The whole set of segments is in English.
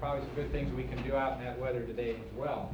probably some good things we can do out in that weather today as well.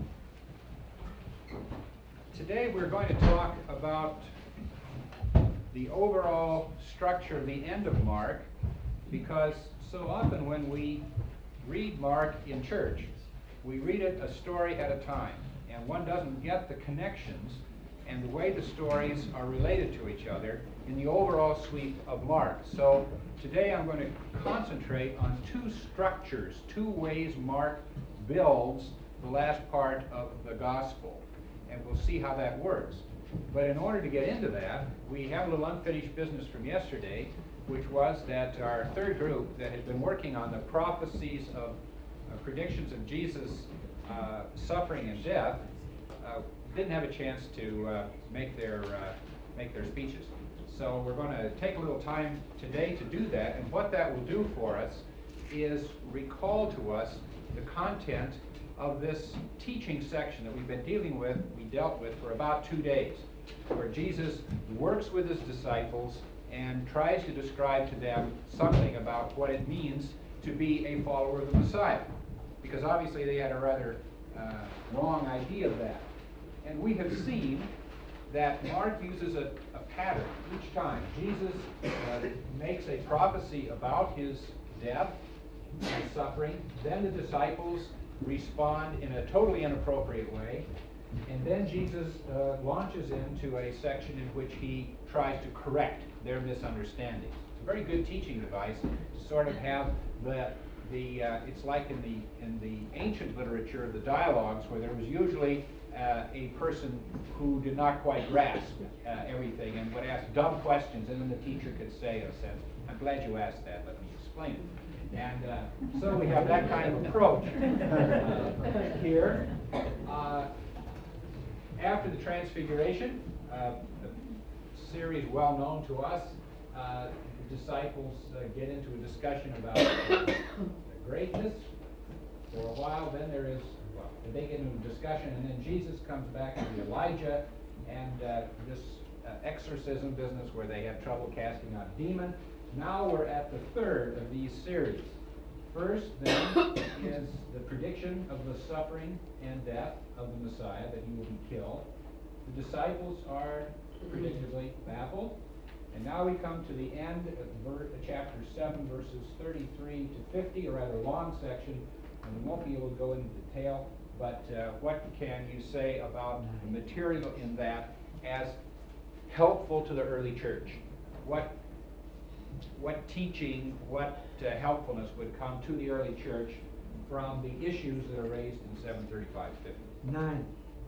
Today we're going to talk about the overall structure of the end of Mark, because so often when we read Mark in church, we read it a story at a time, and one doesn't get the connections and the way the stories are related to each other in the overall sweep of Mark. So today I'm going to concentrate on two structures, two ways Mark builds the last part of the gospel, and we'll see how that works. But in order to get into that, we have a little unfinished business from yesterday, which was that our third group that had been working on the prophecies of predictions of Jesus' suffering and death didn't have a chance to make their speeches. So we're going to take a little time today to do that, and what that will do for us is recall to us the content of this teaching section that we've been dealt with for about 2 days, where Jesus works with his disciples and tries to describe to them something about what it means to be a follower of the Messiah, because obviously they had a rather wrong idea of that. And we have seen that Mark uses a pattern each time. Jesus makes a prophecy about his death and suffering, then the disciples respond in a totally inappropriate way, and then Jesus launches into a section in which he tries to correct their misunderstandings. It's a very good teaching device to sort of have it's like in the ancient literature, the dialogues, where there was usually a person who did not quite grasp everything and would ask dumb questions, and then the teacher could say, "I'm glad you asked that, let me explain it." And so we have that kind of approach here. After the Transfiguration, a series well known to us, the disciples get into a discussion about the greatness for a while. Then they get into a discussion, and then Jesus comes back to the Elijah and this exorcism business where they have trouble casting out demons. Now we're at the third of these series. First, then, is the prediction of the suffering and death of the Messiah, that he will be killed. The disciples are predictably baffled. And now we come to the end of chapter 7, verses 33 to 50, a rather long section, and we won't be able to go into detail, but what can you say about the material in that as helpful to the early church? What teaching, what helpfulness would come to the early church from the issues that are raised in 7:35 to 50? 9.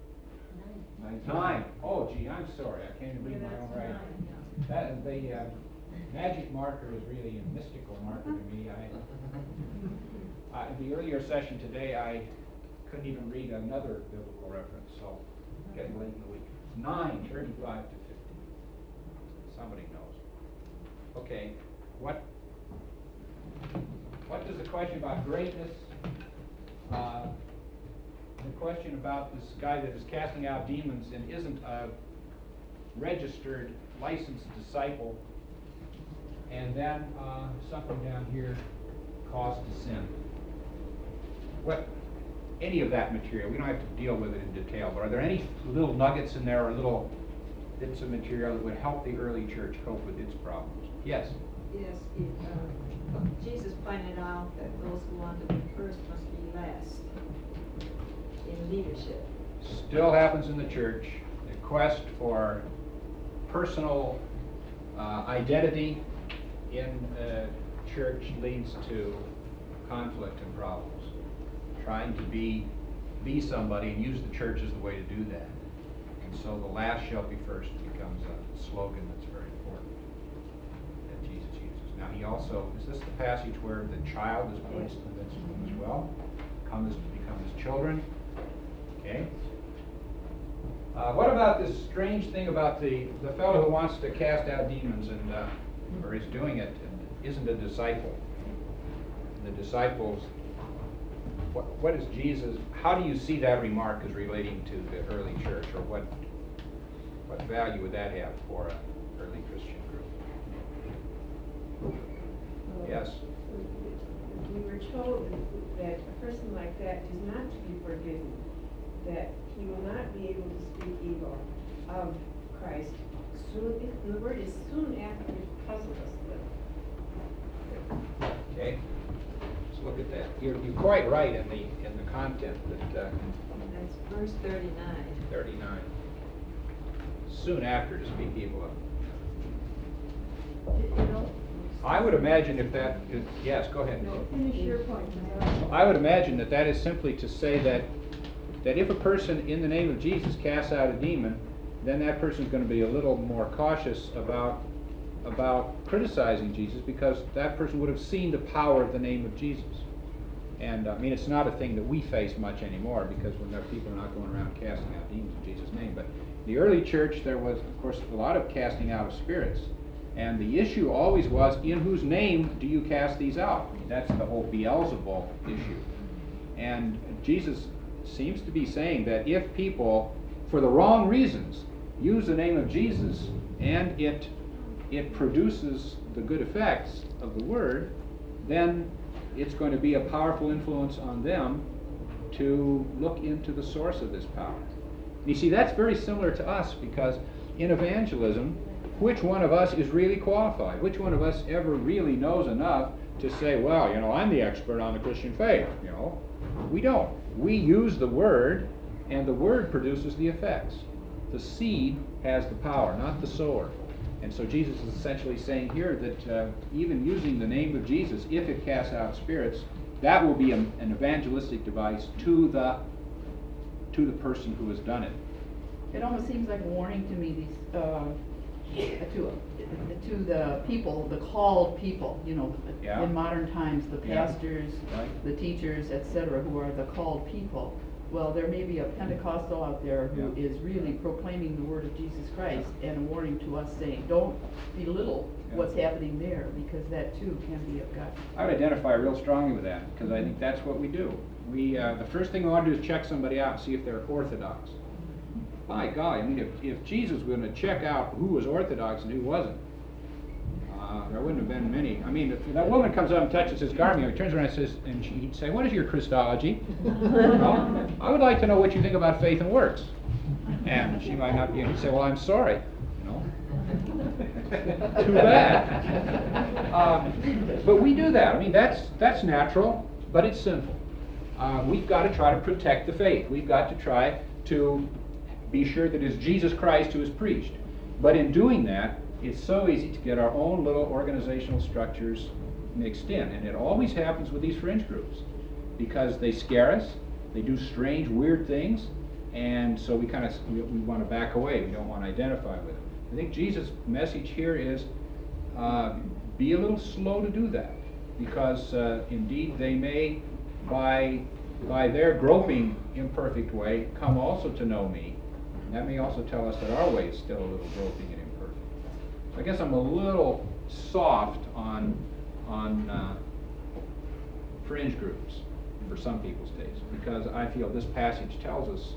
9. Oh, gee, I'm sorry. I can't even read my own writing. That the magic marker is really a mystical marker to me. In the earlier session today, I couldn't even read another biblical reference, so it's getting late in the week. 9:35 to 50. Somebody knows. Okay, what does the question about greatness, the question about this guy that is casting out demons and isn't a registered, licensed disciple, and then something down here, cause to sin. Any of that material, we don't have to deal with it in detail, but are there any little nuggets in there or little bits of material that would help the early church cope with its problems? Yes? Yes, Jesus pointed out that those who want to be first must be last in leadership. Still happens in the church. The quest for personal identity in church leads to conflict and problems. Trying to be somebody and use the church as the way to do that. And so the last shall be first becomes a slogan that's very important that Jesus uses. Now he also, is this the passage where the child is placed in the midst of them as well? Come as to become his children. Okay. What about this strange thing about the fellow who wants to cast out demons and or is doing it and isn't a disciple? The disciples, what is Jesus, how do you see that remark as relating to the early church, or what value would that have for an early Christian group? Yes? we were told that a person like that is not to be forgiven, that he will not be able to speak evil of Christ soon, and the word is soon after he puzzles us. Okay, let's look at that. You're quite right in the content that That's verse 39. 39. Soon after to speak evil of. You know, I would imagine if that is, yes, go ahead. no, finish your point. I would imagine that that is simply to say that if a person in the name of Jesus casts out a demon, then that person is going to be a little more cautious about criticizing Jesus, because that person would have seen the power of the name of Jesus. And I mean, it's not a thing that we face much anymore, because people are not going around casting out demons in Jesus' name. But in the early church, there was, of course, a lot of casting out of spirits. And the issue always was, in whose name do you cast these out? I mean, that's the whole Beelzebul issue. And Jesus seems to be saying that if people, for the wrong reasons, use the name of Jesus, and it produces the good effects of the word, then it's going to be a powerful influence on them to look into the source of this power. And you see, that's very similar to us, because in evangelism, which one of us is really qualified? Which one of us ever really knows enough to say, well, I'm the expert on the Christian faith? We don't. We use the word, and the word produces the effects. The seed has the power, not the sower. And so Jesus is essentially saying here that even using the name of Jesus, if it casts out spirits, that will be an evangelistic device to the person who has done it. It almost seems like a warning to me, to the people, the called people, Yeah. in modern times, the Yeah. pastors, Right. the teachers, etc., who are the called people. Well, there may be a Pentecostal out there who Yeah. is really proclaiming the word of Jesus Christ, and a warning to us saying, don't belittle Yeah. what's happening there, because that too can be of God. I would identify real strongly with that, because I think that's what we do. The first thing we want to do is check somebody out and see if they're orthodox. My golly, I mean, if Jesus was going to check out who was orthodox and who wasn't, there wouldn't have been many. I mean, if that woman comes up and touches his garment, he turns around and says, and he'd say, "What is your Christology?" I would like to know what you think about faith and works. And she might not be, and he'd say, "Well, I'm sorry." Too bad. But we do that. I mean, that's natural, but it's sinful. We've got to try to protect the faith. We've got to try to be sure that it's Jesus Christ who is preached. But in doing that, it's so easy to get our own little organizational structures mixed in. And it always happens with these fringe groups, because they scare us, they do strange, weird things, and so we want to back away. We don't want to identify with it. I think Jesus' message here is be a little slow to do that, because indeed they may, by their groping imperfect way, come also to know me. That may also tell us that our way is still a little groping and imperfect. So I guess I'm a little soft on fringe groups for some people's taste, because I feel this passage tells us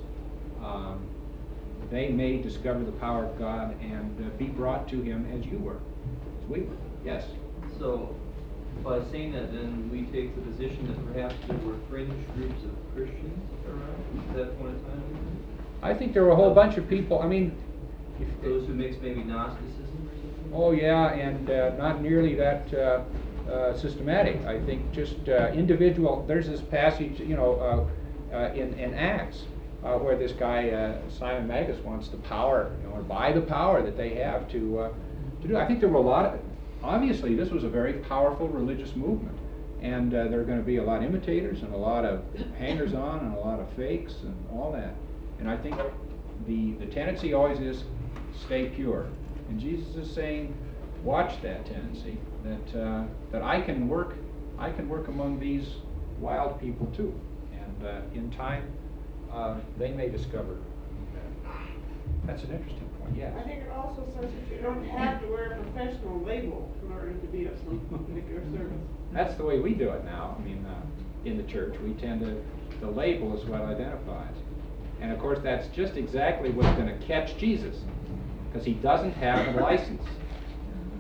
they may discover the power of God and be brought to Him as you were, as we were. Yes? So, by saying that, then we take the position that perhaps there were fringe groups of Christians around at that point in time? I think there were a whole bunch of people, I mean... Those who mix maybe Gnosticism or something? Oh yeah, and not nearly that systematic. I think just individual. There's this passage, in Acts, where this guy Simon Magus wants the power, or buy the power that they have to do. I think there were a lot of. Obviously, this was a very powerful religious movement, and there are going to be a lot of imitators and a lot of hangers-on and a lot of fakes and all that. And I think the tendency always is stay pure. And Jesus is saying, watch that tendency, that I can work among these wild people too, and in time they may discover that. That's an interesting point. Yes. I think it also says that you don't have to wear a professional label in order to be of some particular service. That's the way we do it now. I mean, in the church, we tend to, the label is what identifies. And of course, that's just exactly what's going to catch Jesus, because he doesn't have a license.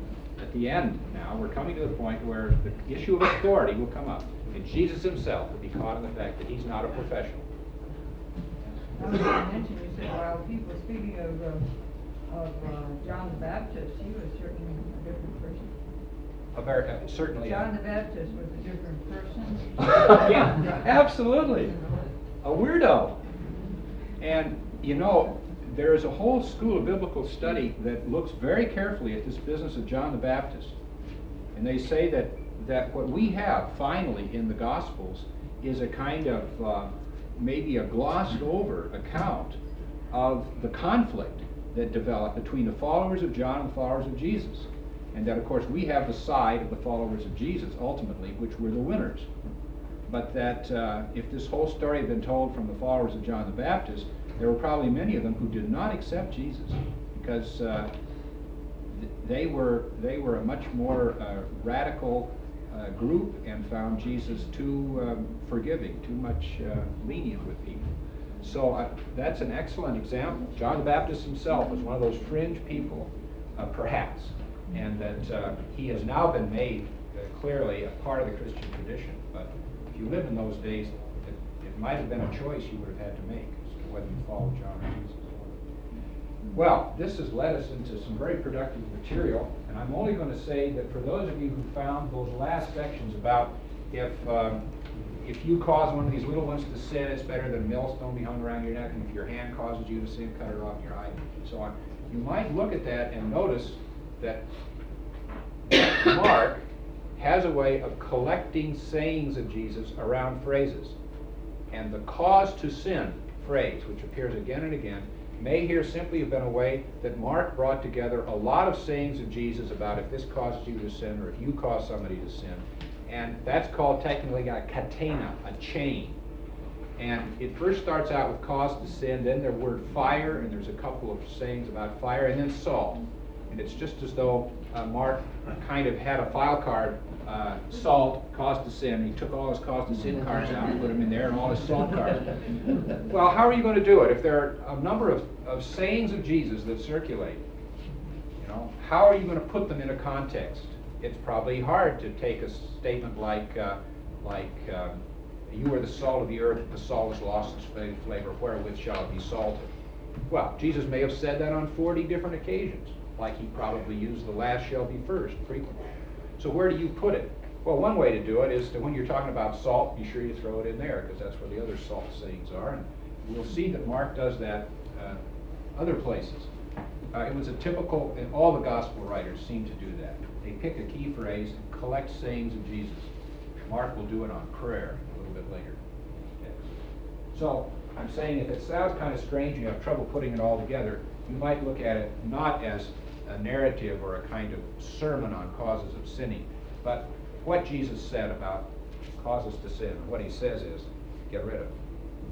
at the end now, we're coming to the point where the issue of authority will come up. And Jesus himself will be caught in the fact that he's not a professional. I was going to mention, you said while people speaking of John the Baptist, he was certainly a different person. Certainly. John the Baptist was a different person. Yeah, absolutely. A weirdo. And, you know, there is a whole school of biblical study that looks very carefully at this business of John the Baptist. And they say that what we have finally in the Gospels is a kind of maybe a glossed over account of the conflict that developed between the followers of John and the followers of Jesus. And that, of course, we have the side of the followers of Jesus, ultimately, which were the winners. But that if this whole story had been told from the followers of John the Baptist, there were probably many of them who did not accept Jesus, because they were a much more radical group and found Jesus too forgiving, too much lenient with people. So that's an excellent example. John the Baptist himself was one of those fringe people, perhaps, and that he has now been made clearly a part of the Christian tradition. But if you lived in those days, it might have been a choice you would have had to make as to whether you follow John or Jesus. Well, this has led us into some very productive material, and I'm only going to say that for those of you who found those last sections about if you cause one of these little ones to sin, it's better than a millstone be hung around your neck, and if your hand causes you to sin, cut it off your eye, and so on. You might look at that and notice that Mark has a way of collecting sayings of Jesus around phrases. And the cause to sin phrase, which appears again and again, may here simply have been a way that Mark brought together a lot of sayings of Jesus about if this causes you to sin or if you cause somebody to sin. And that's called technically a catena, a chain. And it first starts out with cause to sin, then the word fire, and there's a couple of sayings about fire, and then salt. And it's just as though Mark kind of had a file card, salt, cause to sin. He took all his cause to sin cards out and put them in there, and all his salt cards. Well, how are you going to do it? If there are a number of sayings of Jesus that circulate, you know, how are you going to put them in a context? It's probably hard to take a statement like you are the salt of the earth, if the salt has lost its flavor, wherewith shall it be salted? Well, Jesus may have said that on 40 different occasions, like he probably used the last shall be first frequently. So where do you put it? Well, one way to do it is to, when you're talking about salt, be sure you throw it in there, because that's where the other salt sayings are. And we'll see that Mark does that other places. It was a typical, and all the gospel writers seem to do that. They pick a key phrase and collect sayings of Jesus. Mark will do it on prayer a little bit later. Okay. So I'm saying if it sounds kind of strange and you have trouble putting it all together, you might look at it not as a narrative or a kind of sermon on causes of sinning, but what Jesus said about causes to sin. What he says is, get rid of it.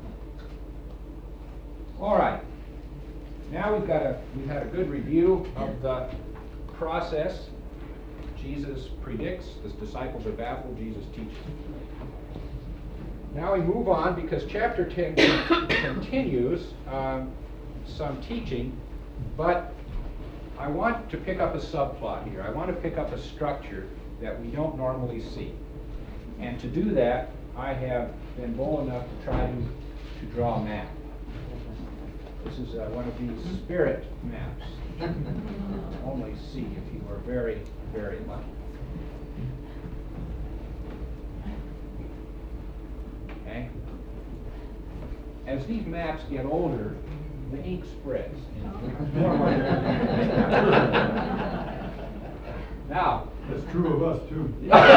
All right. Now we've had a good review of the process. Jesus predicts, the disciples are baffled, Jesus teaches. Now we move on because chapter 10 continues some teaching, but I want to pick up a subplot here. I want to pick up a structure that we don't normally see. And to do that, I have been bold enough to try to draw a map. This is one of these spirit maps. Only see if you are very, very lucky. Okay? As these maps get older, the ink spreads. Now, That's true of us, too.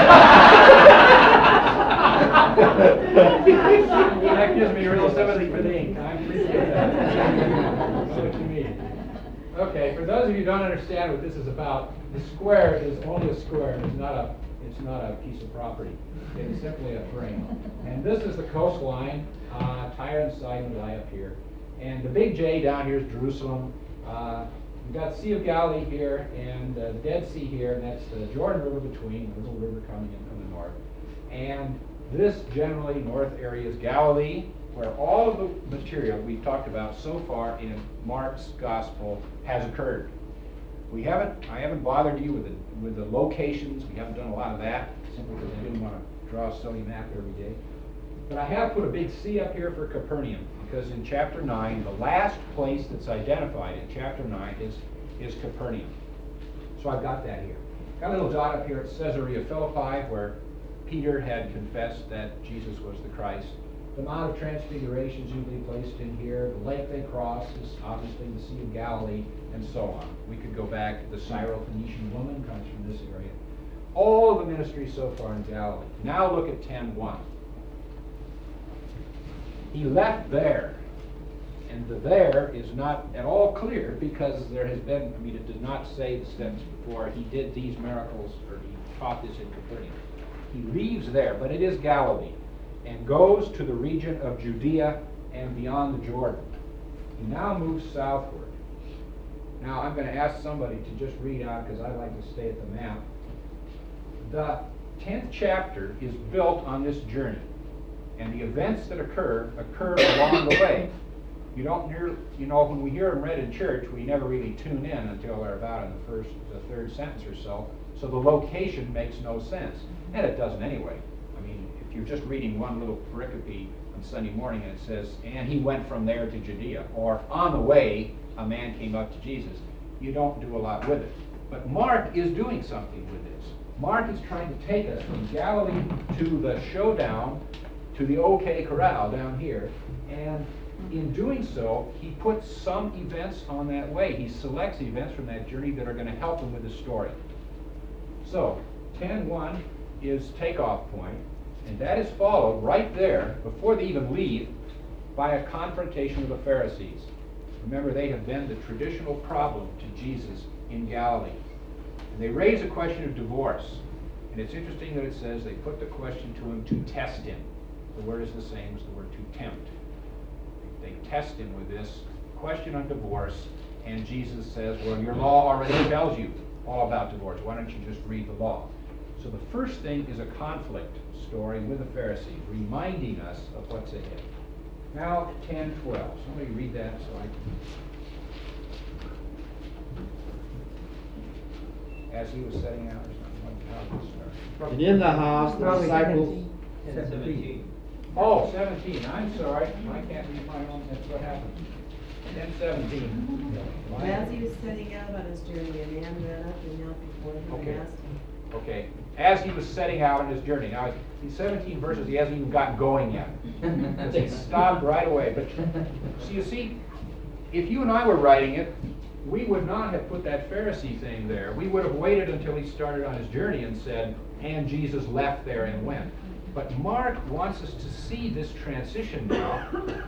that gives me real sympathy for the ink. I appreciate that. That's what you mean. Okay, for those of you who don't understand what this is about, the square is only a square. It's not a piece of property. It is simply a frame. And this is the coastline. Tyre and Sidon lie up here. And the big J down here is Jerusalem. We've got Sea of Galilee here, and the Dead Sea here, and that's the Jordan River between, the little river coming in from the north. And this generally north area is Galilee, where all of the material we've talked about so far in Mark's gospel has occurred. I haven't bothered you with the locations. We haven't done a lot of that, simply because I didn't want to draw a silly map every day. But I have put a big C up here for Capernaum, because in chapter 9, the last place that's identified in chapter 9 is Capernaum. So I've got that here. Got a little dot up here at Caesarea Philippi, where Peter had confessed that Jesus was the Christ. The Mount of Transfiguration is usually placed in here. The lake they cross is obviously the Sea of Galilee, and so on. We could go back. The Syrophoenician woman comes from this area. All of the ministry so far in Galilee. Now look at 10:1. He left there, and the there is not at all clear, because there has been, it does not say the steps before he did these miracles, or he taught this in Capernaum. He leaves there, but it is Galilee, and goes to the region of Judea and beyond the Jordan. He now moves southward. Now I'm going to ask somebody to just read out, because I like to stay at the map. The 10th chapter is built on this journey, and the events that occur along the way. You don't hear, when we hear them read in church, we never really tune in until they're about in the third sentence or so. So the location makes no sense, and it doesn't anyway. If you're just reading one little pericope on Sunday morning and it says, and he went from there to Judea, or on the way a man came up to Jesus, you don't do a lot with it. But Mark is doing something with this. Mark is trying to take us from Galilee to the showdown, to the OK Corral down here, and in doing so, he puts some events on that way. He selects events from that journey that are going to help him with the story. So, 10:1 is takeoff point. And that is followed right there, before they even leave, by a confrontation with the Pharisees. Remember, they have been the traditional problem to Jesus in Galilee. And they raise a question of divorce. And it's interesting that it says they put the question to him to test him. The word is the same as the word to tempt. They test him with this question on divorce, and Jesus says, well, your law already tells you all about divorce. Why don't you just read the law? So the first thing is a conflict story with the Pharisees, reminding us of what's ahead. Now 10:12. Somebody read that so I can... As he was setting out or something, how did it start? And in the house, the disciples. 10:17. Oh, 17. I'm sorry. I can't read my own. That's what happened. 10:17. As he was setting out on his journey, a man ran up and knelt before him Okay. and asked him, Okay. As he was setting out on his journey. Now, these 17 verses, he hasn't even gotten going yet. They stopped right away. But so you see, if you and I were writing it, we would not have put that Pharisee thing there. We would have waited until he started on his journey and said, and Jesus left there and went. But Mark wants us to see this transition now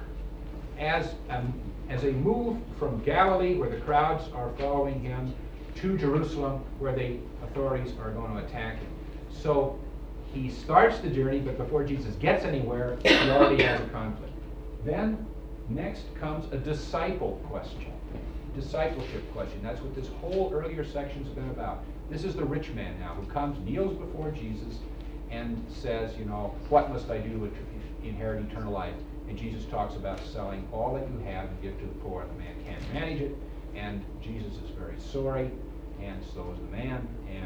as a move from Galilee, where the crowds are following him, to Jerusalem, where the authorities are going to attack him. So he starts the journey, but before Jesus gets anywhere, he already has a conflict. Then, next comes a disciple question. Discipleship question. That's what this whole earlier section's been about. This is the rich man now, who comes, kneels before Jesus, and says, what must I do to inherit eternal life? And Jesus talks about selling all that you have and give to the poor. The man can't manage it, and Jesus is very sorry, and so is the man. And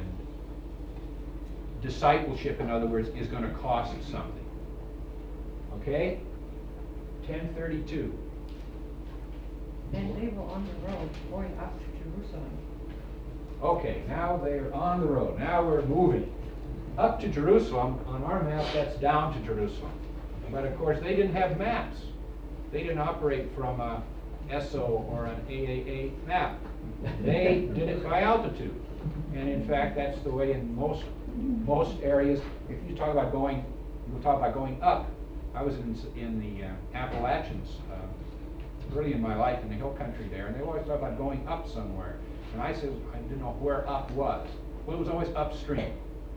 discipleship, in other words, is going to cost something. Okay? 10:32. And they were on the road going up to Jerusalem. Okay, now they're on the road. Now we're moving. Up to Jerusalem. On our map, that's down to Jerusalem. But of course, they didn't have maps. They didn't operate from a ESSO or an AAA map. They did it by altitude. And in fact, that's the way in most areas. If you talk about going, we'll talk about going up. I was in the Appalachians early in my life in the hill country there, and they always talk about going up somewhere. And I said, I didn't know where up was. Well, it was always upstream.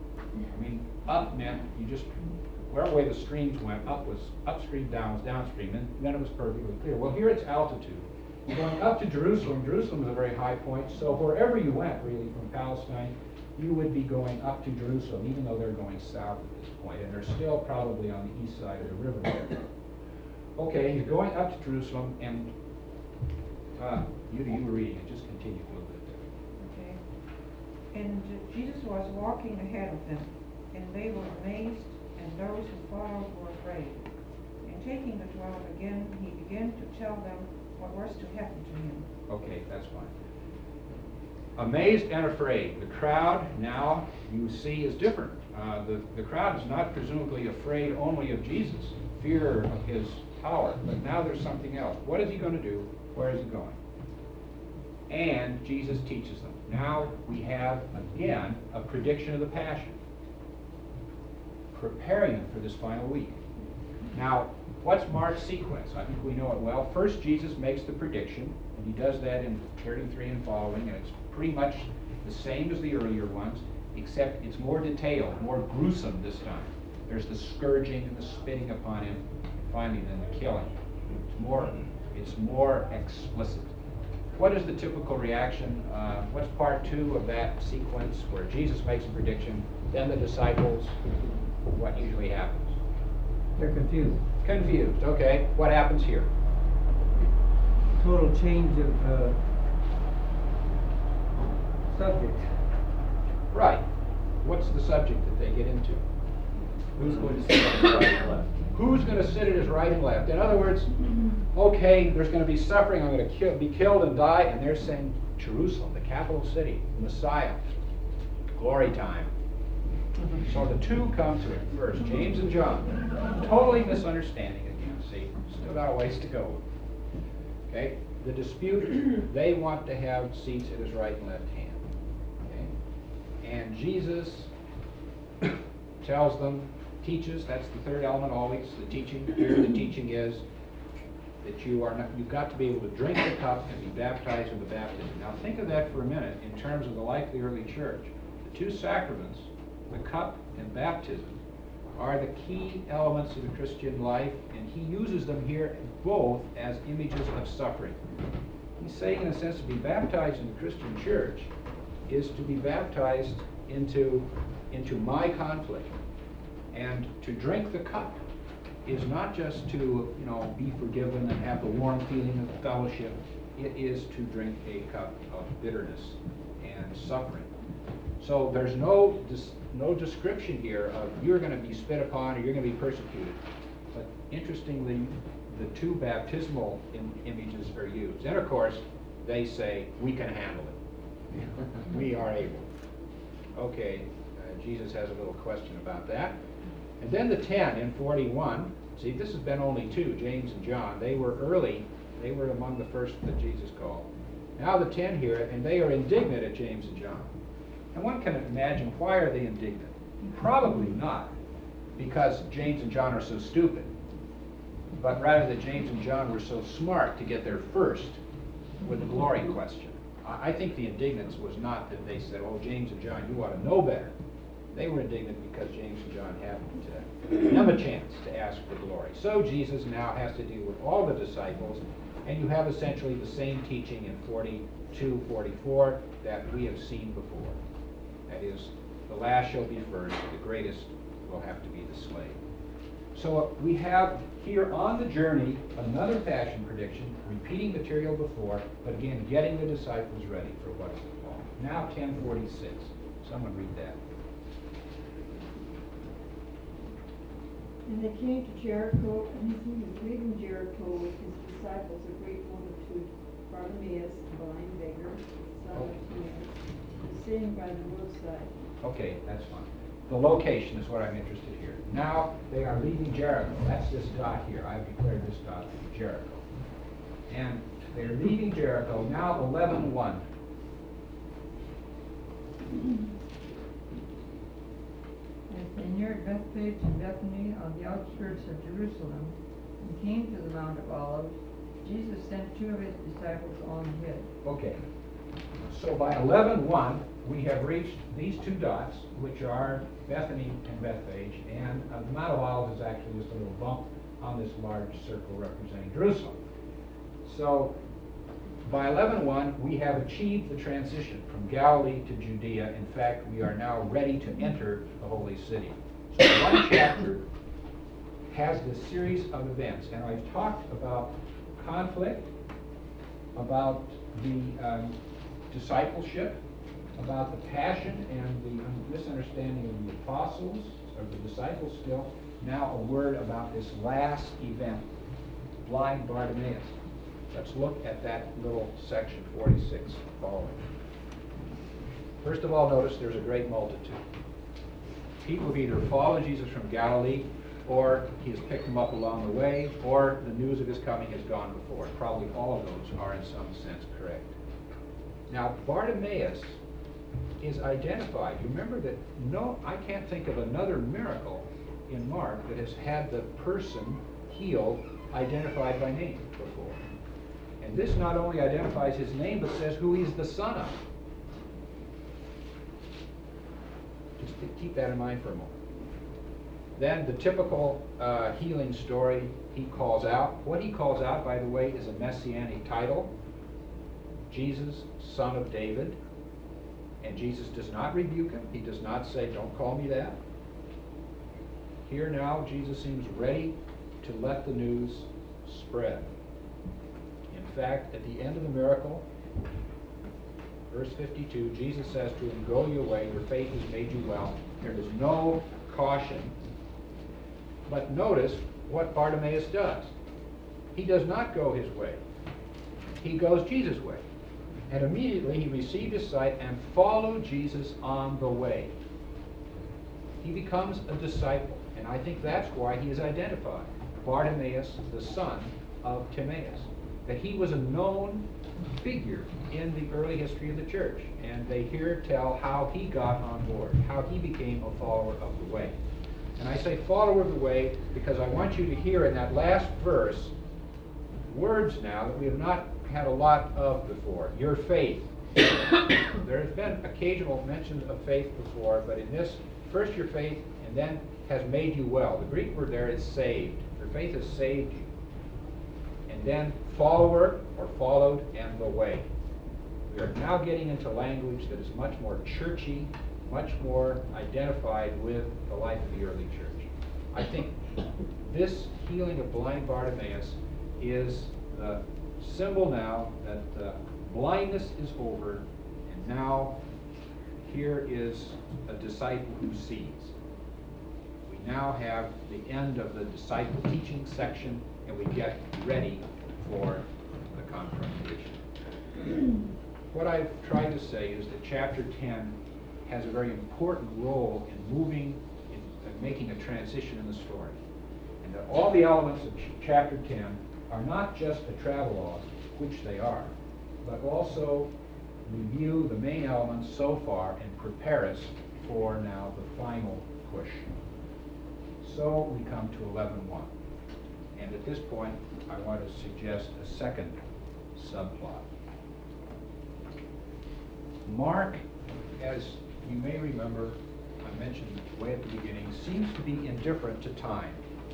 Up meant you just, wherever way the streams went, up was upstream, down was downstream, and then it was perfectly clear. Well, here it's altitude. You're going up to Jerusalem. Jerusalem is a very high point, so wherever you went, really, from Palestine, you would be going up to Jerusalem, even though they're going south at this point, and they're still probably on the east side of the river there. Okay, he's going up to Jerusalem, and you were reading it. Just continue a little bit there. Okay. And Jesus was walking ahead of them, and they were amazed, and those who followed were afraid. And taking the 12 again, he began to tell them what was to happen to him. Okay, that's fine. Amazed and afraid. The crowd now, you see, is different. The crowd is not presumably afraid only of Jesus, fear of his power, but now there's something else. What is he going to do? Where is he going? And Jesus teaches them. Now we have, again, a prediction of the Passion, preparing them for this final week. Now, what's Mark's sequence? I think we know it well. First, Jesus makes the prediction, and he does that in 33 and following, and it's pretty much the same as the earlier ones, except it's more detailed, more gruesome this time. There's the scourging and the spitting upon him, and finally then the killing. It's more explicit. What is the typical reaction? What's part 2 of that sequence where Jesus makes a prediction, then the disciples, what usually happens? They're confused. Confused, okay. What happens here? Total change of subject. Right. What's the subject that they get into? Who's going to sit on the right and left? Who's going to sit at his right and left? In other words, okay, there's going to be suffering, I'm going to be killed and die, and they're saying Jerusalem, the capital city, Messiah, glory time. So the two come to him first, James and John. Totally misunderstanding again, see? Still got a ways to go. Okay? The dispute, they want to have seats at his right and left hand. Okay? And Jesus tells them, teaches, that's the third element always, the teaching. Here the teaching is that you've got to be able to drink the cup and be baptized with the baptism. Now think of that for a minute in terms of the life of the early church. The two sacraments, the cup and baptism, are the key elements of the Christian life, and he uses them here both as images of suffering. He's saying, in a sense, to be baptized in the Christian church is to be baptized into my conflict. And to drink the cup is not just to, be forgiven and have the warm feeling of fellowship. It is to drink a cup of bitterness and suffering. So there's no description here of you're going to be spit upon or you're going to be persecuted. But interestingly, the two baptismal images are used. And of course, they say, we can handle it. We are able. Okay, Jesus has a little question about that. And then the 10 in 41, see, this has been only two, James and John. They were early. They were among the first that Jesus called. Now the 10 here, and they are indignant at James and John. And one can imagine, why are they indignant? Probably not because James and John are so stupid, but rather that James and John were so smart to get there first with the glory question. I think the indignance was not that they said, oh, James and John, you ought to know better. They were indignant because James and John happened to have a chance to ask for glory. So Jesus now has to deal with all the disciples, and you have essentially the same teaching in 42, 44 that we have seen before. That is, the last shall be first, the greatest will have to be the slave. So we have here on the journey another passion prediction, repeating material before, but again getting the disciples ready for what's to follow. Now 10:46. Someone read that. And they came to Jericho, and as he was leaving Jericho with his disciples, a great multitude, Bartimaeus, the blind beggar, son of Timaeus, was sitting by the roadside. Okay, that's fine. The location is what I'm interested here. Now they are leaving Jericho. That's this dot here. I've declared this dot Jericho. And they're leaving Jericho. Now 11:1. As they neared Bethphage and Bethany on the outskirts of Jerusalem and came to the Mount of Olives, Jesus sent two of his disciples on ahead. Okay. So by 11:1, we have reached these two dots, which are Bethany and Bethphage, and the Mount of Olives is actually just a little bump on this large circle representing Jerusalem. So by 11:1, we have achieved the transition from Galilee to Judea. In fact, we are now ready to enter the holy city. So one chapter has this series of events, and I've talked about conflict, about the discipleship, about the passion and the misunderstanding of the apostles, or the disciples still. Now a word about this last event, blind Bartimaeus. Let's look at that little section, 46 following. First of all, notice there's a great multitude. People have either followed Jesus from Galilee, or he has picked them up along the way, or the news of his coming has gone before. Probably all of those are in some sense correct. Now, Bartimaeus is identified. You remember that I can't think of another miracle in Mark that has had the person healed identified by name before. And this not only identifies his name, but says who he's the son of. Just keep that in mind for a moment. Then the typical healing story he calls out. What he calls out, by the way, is a messianic title. Jesus, son of David. And Jesus does not rebuke him. He does not say, don't call me that. Here now, Jesus seems ready to let the news spread. In fact, at the end of the miracle, verse 52, Jesus says to him, go your way, your faith has made you well. There is no caution. But notice what Bartimaeus does. He does not go his way. He goes Jesus' way. And immediately he received his sight and followed Jesus on the way. He becomes a disciple. And I think that's why he is identified. Bartimaeus, the son of Timaeus. That he was a known figure in the early history of the church. And they here tell how he got on board, how he became a follower of the way. And I say follower of the way because I want you to hear in that last verse words now that we have not had a lot of before. Your faith. There has been occasional mention of faith before, but in this, first your faith, and then has made you well. The Greek word there is saved. Your faith has saved you. And then follower, or followed, and the way. We are now getting into language that is much more churchy, much more identified with the life of the early church. I think this healing of blind Bartimaeus is the symbol now that blindness is over, and now here is a disciple who sees. We now have the end of the disciple teaching section, and we get ready for the confrontation. What I've tried to say is that chapter 10 has a very important role in moving, in making a transition in the story. And that all the elements of chapter 10 are not just a travelogue, which they are, but also review the main elements so far and prepare us for now the final push. So we come to 11:1. And at this point, I want to suggest a second subplot. Mark, as you may remember, I mentioned way at the beginning, seems to be indifferent to time.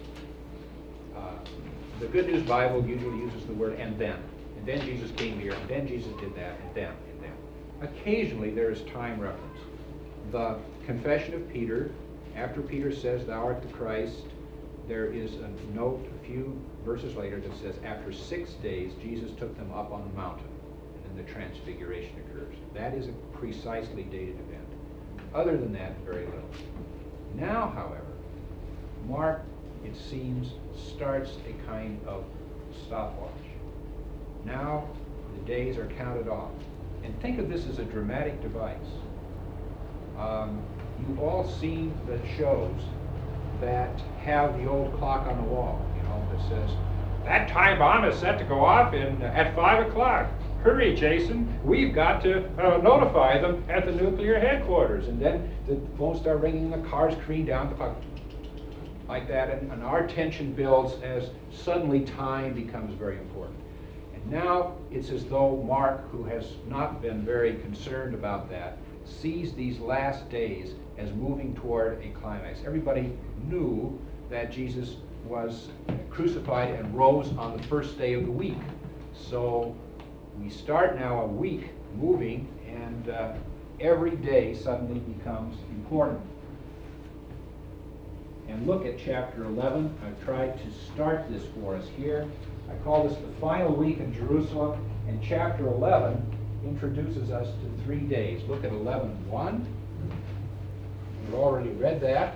The Good News Bible usually uses the word and then Jesus came here, and then Jesus did that, and then. Occasionally there is time reference. The confession of Peter, after Peter says, thou art the Christ, there is a note a few verses later that says, after 6 days Jesus took them up on the mountain, and then the transfiguration occurs. That is a precisely dated event. Other than that, very little. Now, however, Mark, it seems, starts a kind of stopwatch. Now the days are counted off. And think of this as a dramatic device. You've all seen the shows that have the old clock on the wall, that says, that time bomb is set to go off at 5 o'clock. Hurry, Jason, we've got to notify them at the nuclear headquarters. And then the phones start ringing, the cars careen down the clock, like that, and our tension builds as suddenly time becomes very important. And now it's as though Mark, who has not been very concerned about that, sees these last days as moving toward a climax. Everybody knew that Jesus was crucified and rose on the first day of the week. So we start now a week moving, and every day suddenly becomes important. And look at chapter 11. I've tried to start this for us here. I call this the final week in Jerusalem, and chapter 11 introduces us to 3 days. Look at 11:1. We've already read that.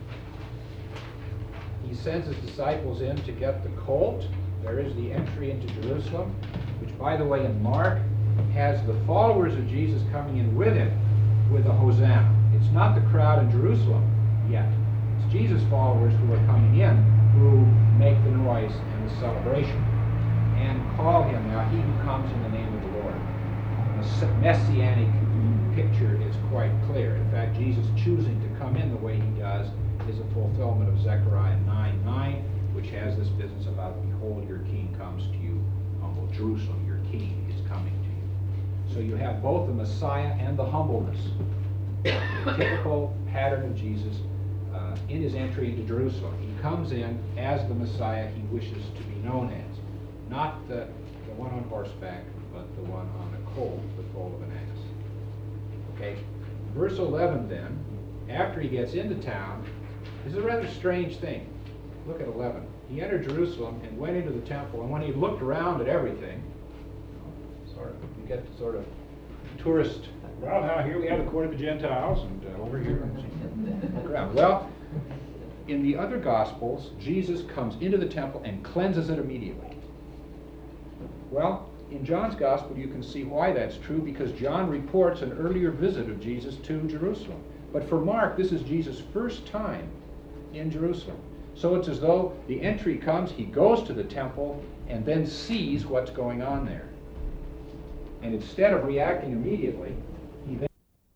He sends his disciples in to get the colt. There is the entry into Jerusalem, which, by the way, in Mark, has the followers of Jesus coming in with him with a Hosanna. It's not the crowd in Jerusalem yet. It's Jesus' followers who are coming in who make the noise and the celebration and call him now he who comes in the name of the Lord. The messianic picture is quite clear. In fact, Jesus choosing to come in the way he does is a fulfillment of Zechariah 9:9, which has this business about, behold, your king comes to you, humble Jerusalem, your king is coming to you. So you have both the Messiah and the humbleness, the typical pattern of Jesus in his entry into Jerusalem. He comes in as the Messiah he wishes to be known as. Not the one on horseback, but the one on a colt, the foal of an ass. Okay? Verse 11 then, after he gets into town, is a rather strange thing. Look at 11. He entered Jerusalem and went into the temple, and when he looked around at everything, you get sort of tourist, well, now here we have the court of the Gentiles, and over here, look around. Well, in the other Gospels, Jesus comes into the temple and cleanses it immediately. Well, in John's Gospel, you can see why that's true, because John reports an earlier visit of Jesus to Jerusalem. But for Mark, this is Jesus' first time in Jerusalem. So it's as though the entry comes, he goes to the temple, and then sees what's going on there. And instead of reacting immediately, he then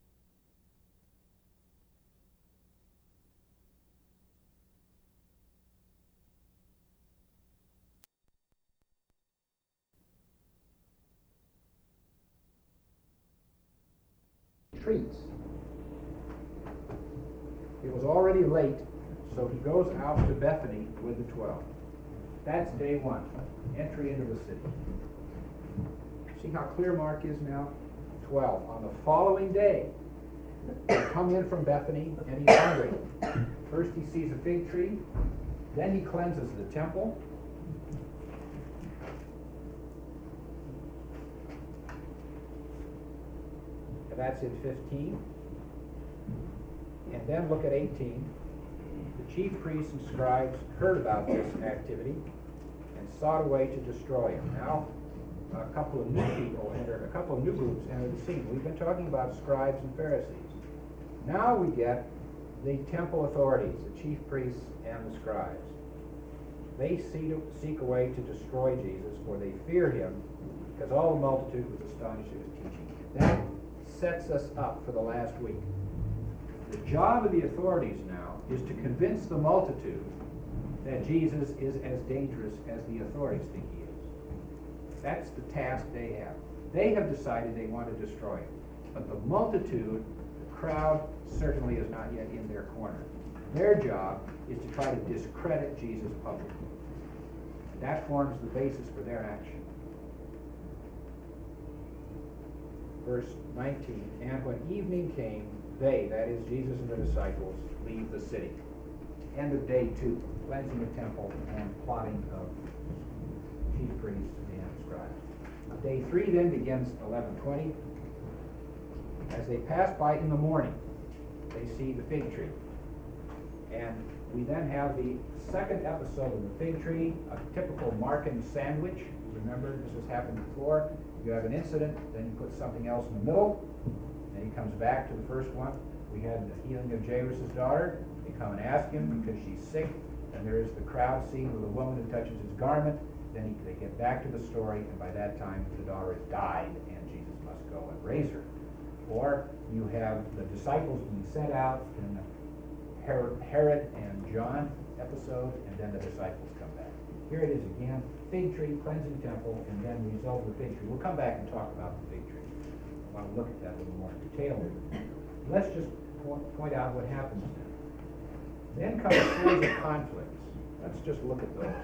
retreats. It was already late, so he goes out to Bethany with the 12. That's day one, entry into the city. See how clear Mark is now? 12. On the following day, they come in from Bethany, and he's hungry. First he sees a fig tree, then he cleanses the temple. And that's in 15. And then look at 18. The chief priests and scribes heard about this activity and sought a way to destroy him. Now, a couple of new groups enter the scene. We've been talking about scribes and Pharisees. Now we get the temple authorities, the chief priests and the scribes. They seek a way to destroy Jesus, for they fear him, because all the multitude was astonished at his teaching. That sets us up for the last week. The job of the authorities now is to convince the multitude that Jesus is as dangerous as the authorities think he is. That's the task they have. They have decided they want to destroy him. But the multitude, the crowd, certainly is not yet in their corner. Their job is to try to discredit Jesus publicly. That forms the basis for their action. Verse 19, and when evening came, they, that is Jesus and the disciples, leave the city. End of day 2, cleansing the temple and plotting of chief priests and scribes. Day 3 then begins 11:20. As they pass by in the morning, they see the fig tree. And we then have the second episode of the fig tree, a typical Markan sandwich. Remember, this has happened before. You have an incident, then you put something else in the middle, then he comes back to the first one. We had the healing of Jairus' daughter. They come and ask him because she's sick, and there is the crowd scene with a woman who touches his garment. Then they get back to the story, and by that time the daughter has died, and Jesus must go and raise her. Or you have the disciples being sent out in the Herod and John episode, and then the disciples come back. Here it is again, fig tree, cleansing temple, and then the result of the fig tree. We'll come back and talk about the fig tree. I want to look at that a little more in detail. Let's just point out what happens then. Then comes a series of conflicts. Let's just look at those.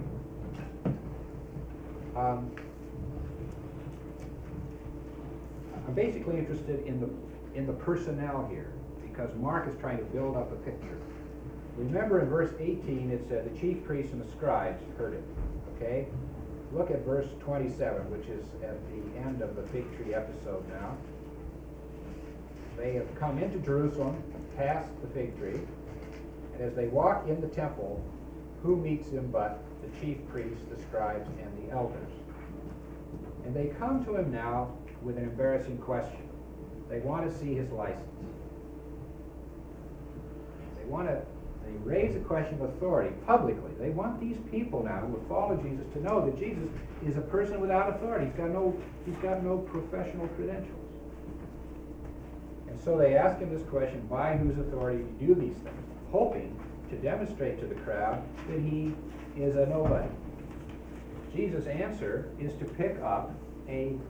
I'm basically interested in the personnel here, because Mark is trying to build up a picture. Remember in verse 18 it said the chief priests and the scribes heard it. Okay? look at verse 27, which is at the end of the fig tree episode now. They have come into Jerusalem, past the fig tree, and as they walk in the temple, who meets him but the chief priests, the scribes, and the elders? And they come to him now with an embarrassing question. They want to see his license. They raise a question of authority publicly. They want these people now who have followed Jesus to know that Jesus is a person without authority. He's got no professional credentials. And so they ask him this question, by whose authority do you do these things? Hoping to demonstrate to the crowd that he is a nobody. Jesus' answer is to pick up an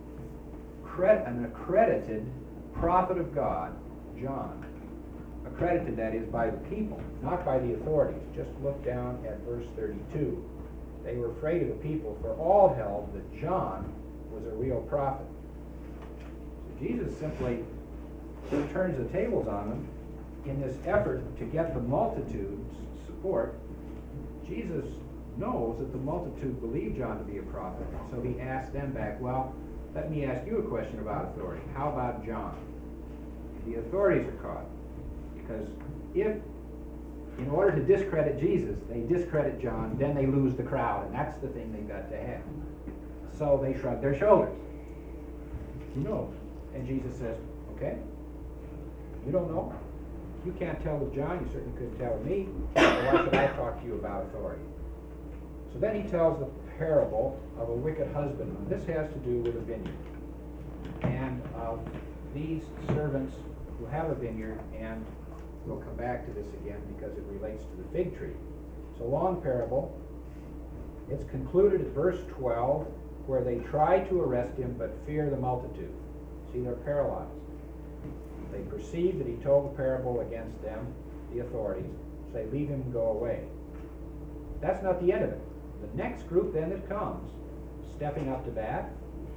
accredited prophet of God, John. Accredited, that is, by the people, not by the authorities. Just look down at verse 32. They were afraid of the people, for all held that John was a real prophet. So Jesus simply turns the tables on them in this effort to get the multitude's support. Jesus knows that the multitude believe John to be a prophet, so he asks them back, well, let me ask you a question about authority. How about John? The authorities are caught. Because if, in order to discredit Jesus, they discredit John, then they lose the crowd, and that's the thing they've got to have. So they shrug their shoulders. Who knows? And Jesus says, okay, you don't know? You can't tell with John, you certainly couldn't tell with me, so why should I talk to you about authority? So then he tells the parable of a wicked husbandman. This has to do with a vineyard, and of these servants who have a vineyard, and we'll come back to this again because it relates to the fig tree. It's a long parable. It's concluded at verse 12, where they try to arrest him but fear the multitude. See, they're paralyzed. They perceive that he told the parable against them, the authorities, so they leave him and go away. That's not the end of it. The next group then that comes, stepping up to bat,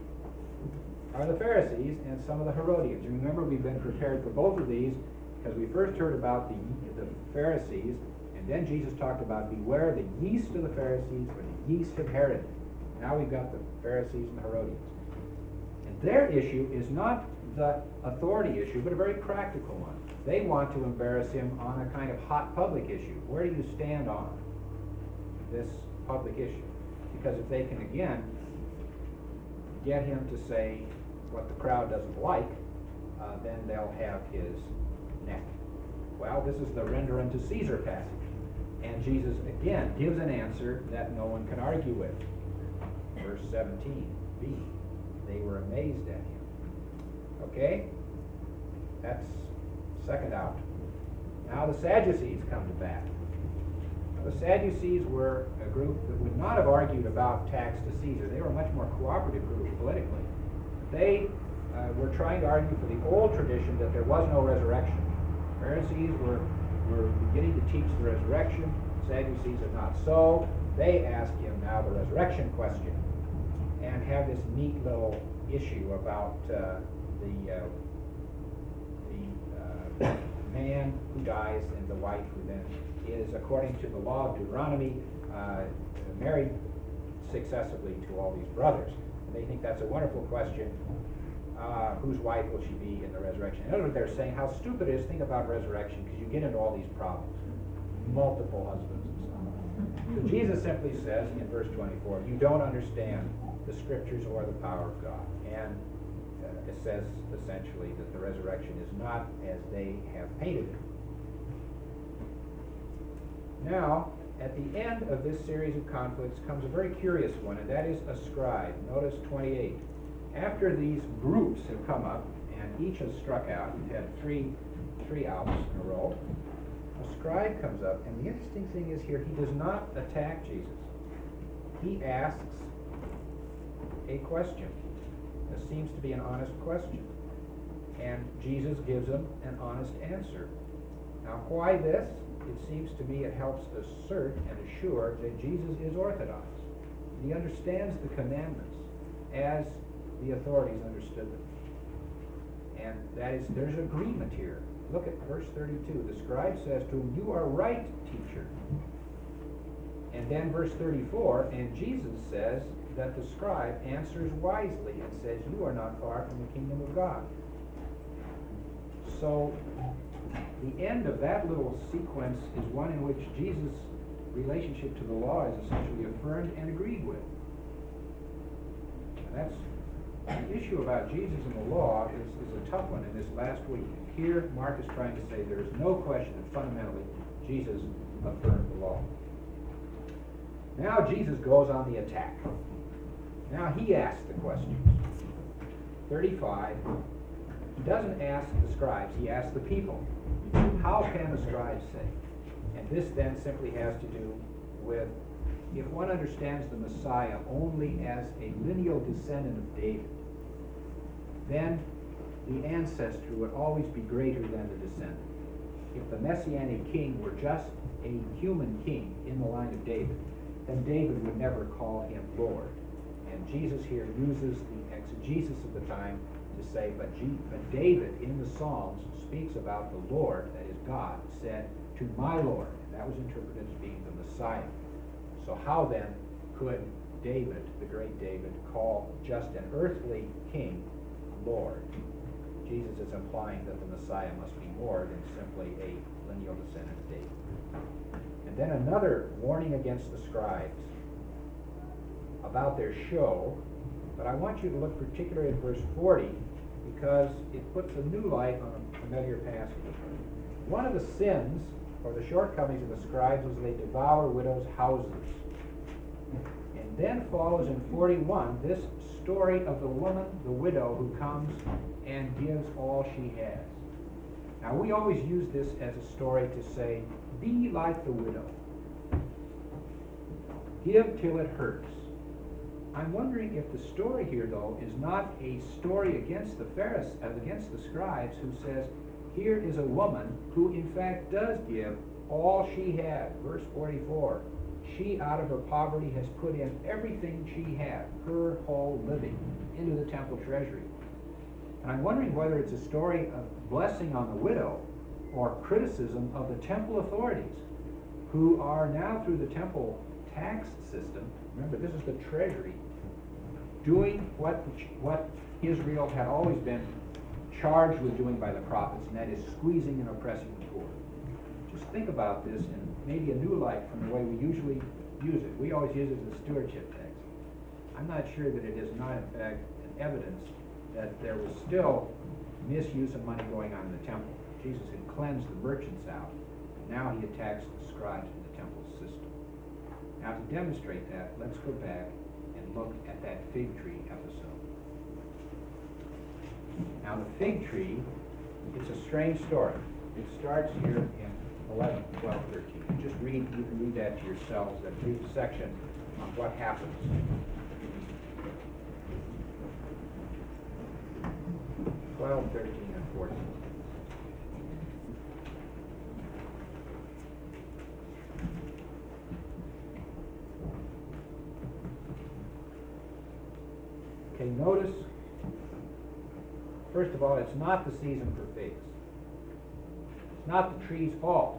are the Pharisees and some of the Herodians. You remember, we've been prepared for both of these because we first heard about the Pharisees, and then Jesus talked about beware the yeast of the Pharisees or the yeast of Herod. Now we've got the Pharisees and the Herodians. And their issue is not the authority issue, but a very practical one. They want to embarrass him on a kind of hot public issue. Where do you stand on this public issue? Because if they can, again, get him to say what the crowd doesn't like, then they'll have his neck. Well, this is the render unto Caesar passage. And Jesus, again, gives an answer that no one can argue with. Verse 17b, they were amazed at him. Okay? That's second out. Now the Sadducees come to bat. Now, the Sadducees were a group that would not have argued about tax to Caesar. They were a much more cooperative group politically. They were trying to argue for the old tradition that there was no resurrection. Pharisees were beginning to teach the resurrection. Sadducees are not so. They ask him now the resurrection question and have this neat little issue about the man who dies and the wife who then is, according to the law of Deuteronomy, married successively to all these brothers. And they think that's a wonderful question. Whose wife will she be in the resurrection? In other words, they're saying how stupid it is to think about resurrection because you get into all these problems. Multiple husbands and so on. So Jesus simply says in verse 24, you don't understand the scriptures or the power of God. And it says essentially that the resurrection is not as they have painted it. Now, at the end of this series of conflicts comes a very curious one, and that is a scribe. Notice 28. After these groups have come up, and each has struck out, you've had three outs in a row, a scribe comes up, and the interesting thing is here, he does not attack Jesus. He asks a question. This seems to be an honest question. And Jesus gives him an honest answer. Now, why this? It seems to me it helps assert and assure that Jesus is orthodox. He understands the commandments as the authorities understood them. And that is, there's agreement here. Look at verse 32. The scribe says to him, you are right, teacher. And then verse 34, and Jesus says, that the scribe answers wisely and says, "You are not far from the kingdom of God." So the end of that little sequence is one in which Jesus' relationship to the law is essentially affirmed and agreed with. And that's the issue about Jesus and the law is a tough one in this last week. Here, Mark is trying to say there is no question that fundamentally Jesus affirmed the law. Now Jesus goes on the attack. Now he asks the questions. 35, he doesn't ask the scribes, he asks the people. How can the scribes say? And this then simply has to do with, if one understands the Messiah only as a lineal descendant of David, then the ancestry would always be greater than the descendant. If the Messianic king were just a human king in the line of David, then David would never call him Lord. And Jesus here uses the exegesis of the time to say, but David in the Psalms speaks about the Lord, that is God, said to my Lord. And that was interpreted as being the Messiah. So how then could David, the great David, call just an earthly king Lord? Jesus is implying that the Messiah must be more than simply a lineal descendant of David. And then another warning against the scribes about their show, but I want you to look particularly at verse 40 because it puts a new light on a familiar passage. One of the sins or the shortcomings of the scribes is they devour widows' houses. And then follows in 41 this story of the woman, the widow, who comes and gives all she has. Now we always use this as a story to say, be like the widow. Give till it hurts. I'm wondering if the story here, though, is not a story against the Pharisees, against the scribes, who says, here is a woman who in fact does give all she had. Verse 44, she out of her poverty has put in everything she had, her whole living, into the temple treasury. And I'm wondering whether it's a story of blessing on the widow or criticism of the temple authorities, who are now through the temple tax system, remember this is the treasury, doing what Israel had always been charged with doing by the prophets, and that is squeezing and oppressing the poor. Just think about this in maybe a new light from the way we usually use it. We always use it as a stewardship text. I'm not sure that it is not in fact an evidence that there was still misuse of money going on in the temple. Jesus had cleansed the merchants out. Now he attacks the scribes in the temple system. Now to demonstrate that, let's go back and look at that fig tree episode. Now the fig tree, it's a strange story. It starts here in 11, 12, 13. Just read, you can read that to yourselves, that brief section on what happens. 12, 13, and 14. Okay, notice, first of all, it's not the season for figs. It's not the tree's fault.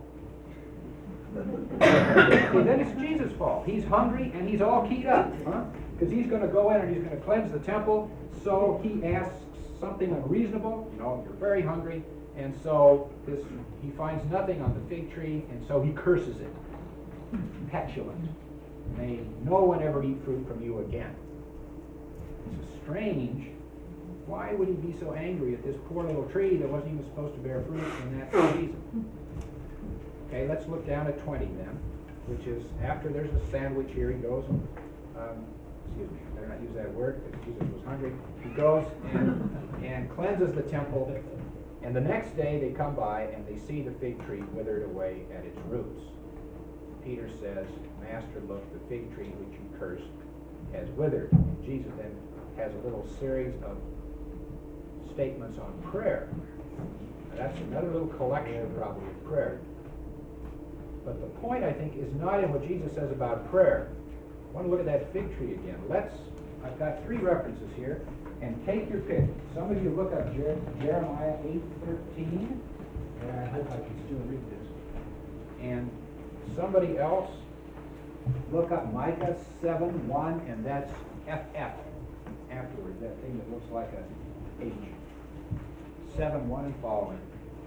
See, then it's Jesus' fault. He's hungry and he's all keyed up, huh? Because he's going to go in and he's going to cleanse the temple, so he asks something unreasonable. You know, you're very hungry, and so he finds nothing on the fig tree, and so he curses it. Petulant. May no one ever eat fruit from you again. It's strange. Why would he be so angry at this poor little tree that wasn't even supposed to bear fruit in that season? Okay, let's look down at 20 then, which is after there's a sandwich here, he goes and, excuse me, I better not use that word, because Jesus was hungry. He goes and cleanses the temple, and the next day they come by and they see the fig tree withered away at its roots. Peter says, Master, look, the fig tree which you cursed has withered. And Jesus then has a little series of statements on prayer. Now, that's another little collection probably of prayer. But the point, I think, is not in what Jesus says about prayer. I want to look at that fig tree again. I've got 3 references here, and take your pick. Some of you look up Jeremiah 8:13, and I hope I can still read this. And somebody else look up Micah 7:1, and that's FF afterwards, that thing that looks like a H. 7:1 and following.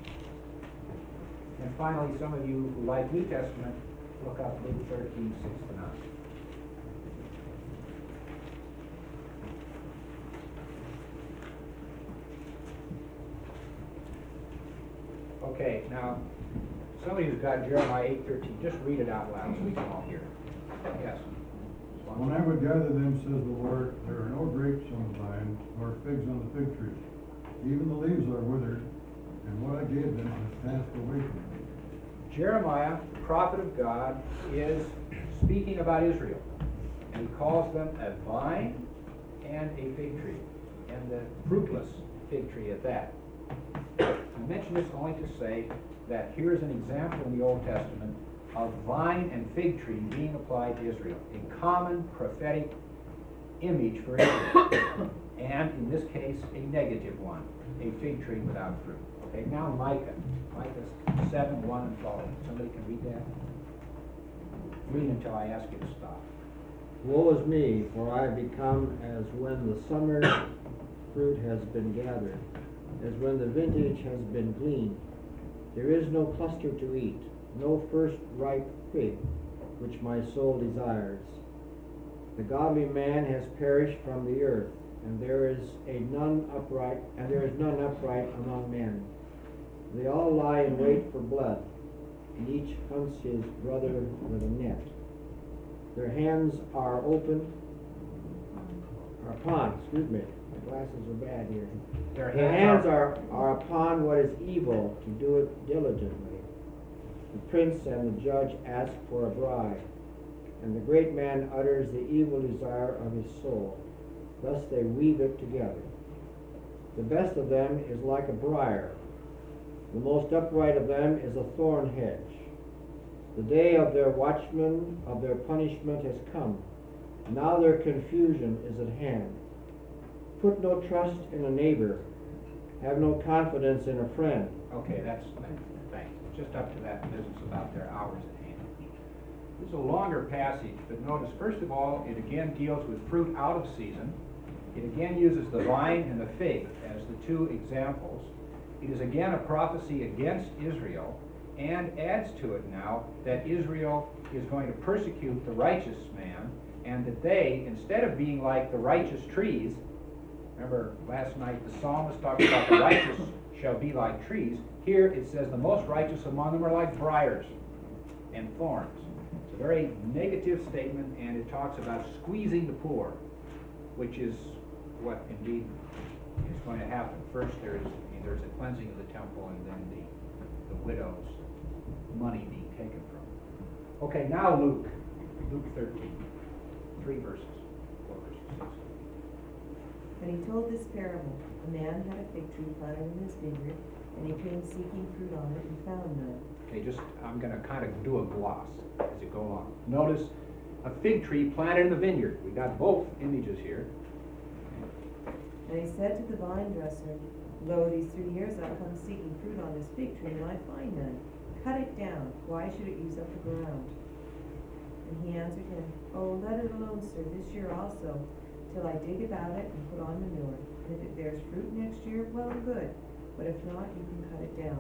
And finally, some of you who like New Testament, look up Luke 13, 6 to 9. Okay, now, somebody who's got Jeremiah 8:13, just read it out loud so we can all hear it. Yes? When I would gather them, says the Lord, there are no grapes on the vine, nor figs on the fig tree. Even the leaves are withered, and what I gave them has passed away from me. Jeremiah, the prophet of God, is speaking about Israel. And he calls them a vine and a fig tree, and the fruitless fig tree at that. I mention this only to say that here is an example in the Old Testament of vine and fig tree being applied to Israel, a common prophetic image for Israel, and in this case, a negative one, a fig tree without fruit. Okay, now Micah 7:1 and following. Somebody can read that? Read until I ask you to stop. Woe is me, for I have become as when the summer fruit has been gathered, as when the vintage has been gleaned. There is no cluster to eat, no first ripe fig, which my soul desires. The godly man has perished from the earth, and there is none upright among men. They all lie in wait for blood, and each hunts his brother with a net. Their hands are upon, my glasses are bad here. Their Their hands are upon what is evil to do it diligently. The prince and the judge ask for a bribe, and the great man utters the evil desire of his soul. Thus they weave it together. The best of them is like a briar. The most upright of them is a thorn hedge. The day of their watchman, of their punishment has come. Now their confusion is at hand. Put no trust in a neighbor. Have no confidence in a friend. Okay, thanks. Just up to that business about their hours at hand. This is a longer passage, but notice, first of all, it again deals with fruit out of season. It again uses the vine and the fig as the two examples. It is again a prophecy against Israel, and adds to it now that Israel is going to persecute the righteous man, and that they, instead of being like the righteous trees, remember last night the psalmist talked about the righteous shall be like trees. Here it says the most righteous among them are like briars and thorns. It's a very negative statement, and it talks about squeezing the poor, which is what indeed is going to happen. First there's a cleansing of the temple, and then the widow's money being taken from them. Okay, now Luke 13, 3 verses, 4 verses, 6. And he told this parable. A man had a fig tree planted in his vineyard, and he came seeking fruit on it and found none. Okay, I'm going to kind of do a gloss as you go along. Notice a fig tree planted in the vineyard. We got both images here. And he said to the vine dresser, Lo, these 3 years I've come seeking fruit on this fig tree, and I find none. Cut it down. Why should it use up the ground? And he answered him, Oh, let it alone, sir, this year also, till I dig about it and put on manure. And if it bears fruit next year, well and good. But if not, you can cut it down.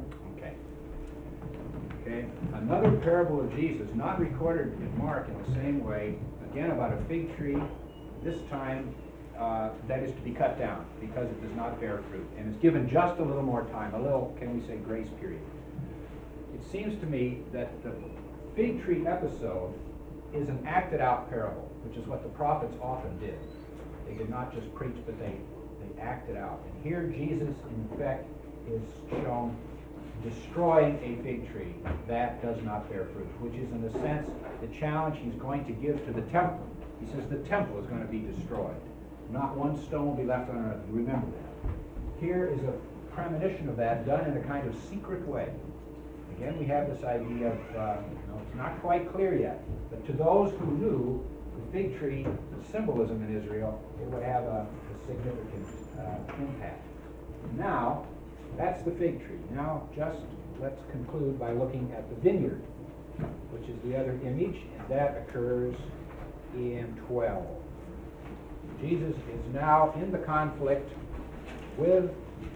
Okay. Another parable of Jesus, not recorded in Mark in the same way, again about a fig tree, this time that is to be cut down because it does not bear fruit. And it's given just a little more time, a little, can we say, grace period. It seems to me that the fig tree episode is an acted out parable, which is what the prophets often did. They did not just preach, but they acted out. And here Jesus, in effect, is shown destroying a fig tree that does not bear fruit, which is, in a sense, the challenge he's going to give to the temple. He says the temple is going to be destroyed. Not one stone will be left on earth. Remember that. Here is a premonition of that done in a kind of secret way. Again, we have this idea of, it's not quite clear yet, but to those who knew the fig tree, the symbolism in Israel, it would have a significant impact. Now, that's the fig tree. Now, just let's conclude by looking at the vineyard, which is the other image, and that occurs in 12. Jesus is now in the conflict with,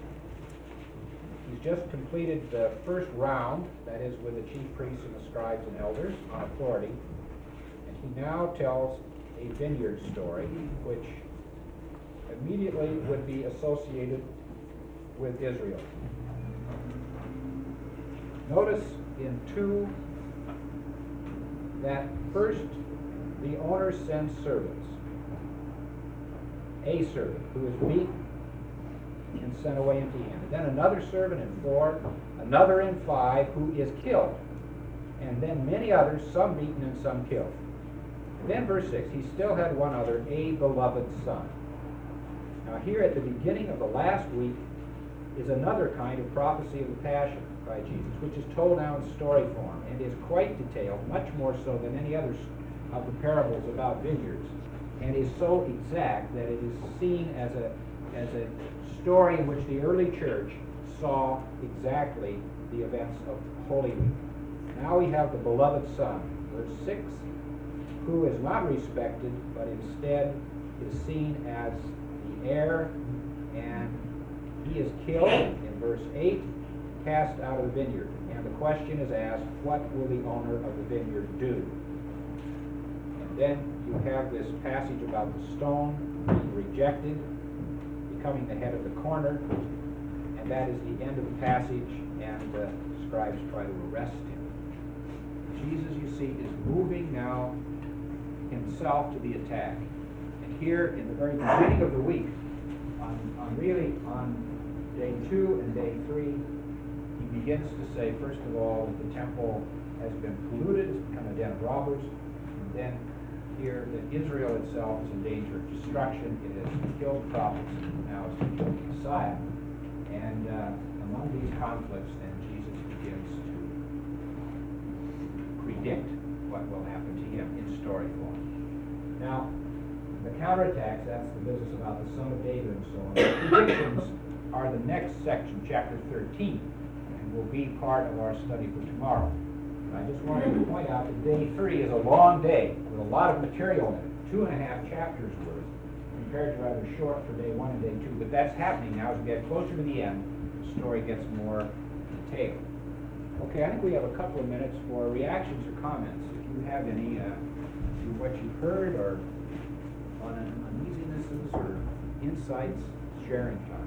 he's just completed the first round, that is with the chief priests and the scribes and elders on authority, and he now tells a vineyard story, which immediately would be associated with Israel. Notice in 2 that first the owner sends servants. A servant who is beaten and sent away empty-handed. Then another servant in 4, another in 5 who is killed. And then many others, some beaten and some killed. And then verse 6, he still had one other, a beloved son. Now here at the beginning of the last week is another kind of prophecy of the Passion by Jesus, which is told now in story form and is quite detailed, much more so than any other of the parables about vineyards, and is so exact that it is seen as a story in which the early church saw exactly the events of Holy Week. Now we have the beloved son, verse 6, who is not respected, but instead is seen as the heir, and he is killed in verse 8, cast out of the vineyard. And the question is asked, what will the owner of the vineyard do? And then you have this passage about the stone being rejected, becoming the head of the corner, and that is the end of the passage, and the scribes try to arrest him. Jesus, you see, is moving now himself to the attack. And here, in the very beginning of the week, on day 2 and day 3, he begins to say, first of all, that the temple has been polluted, it's become a den of robbers, and then here that Israel itself is in danger of destruction. It has killed prophets, and now it's killed the Messiah. And among these conflicts, then Jesus begins to predict what will happen to him in story form. Now, the counterattacks, that's the business about the son of David and so on. The predictions are the next section, chapter 13, and will be part of our study for tomorrow. I just wanted to point out that day 3 is a long day with a lot of material in it, 2.5 chapters worth, compared to rather short for day 1 and day 2. But that's happening now as we get closer to the end. The story gets more detailed. Okay, I think we have a couple of minutes for reactions or comments. If you have any to what you've heard or on uneasinesses or insights, sharing time.